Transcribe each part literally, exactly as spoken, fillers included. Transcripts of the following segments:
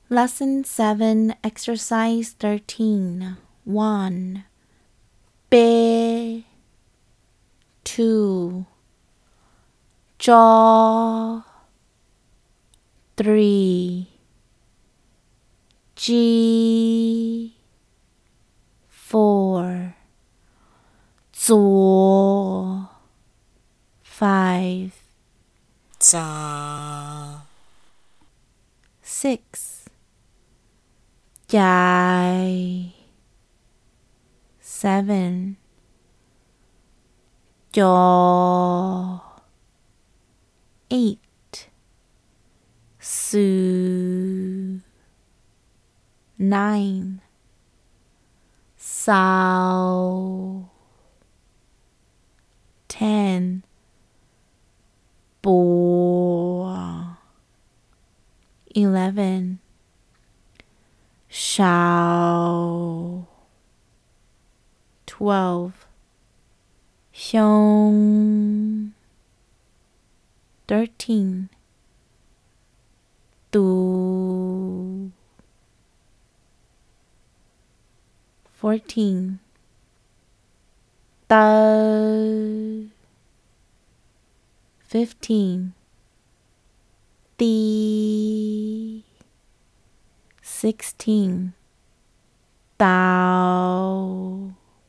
Lesson seven, Exercise thirteen. one. Be. two. Jaw. three. G. four. 左 five. 早 six. ใหญ่ seven. จอ eight. สู nine. เศร้า ten. ปัว eleven. เช้า twelve. 凶 thirteen. ตู fourteen. เตอ fifteen. ตี sixteen. เตา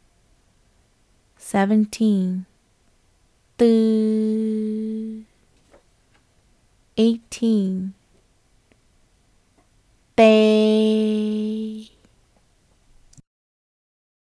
seventeen. ตื้อ eighteen. เต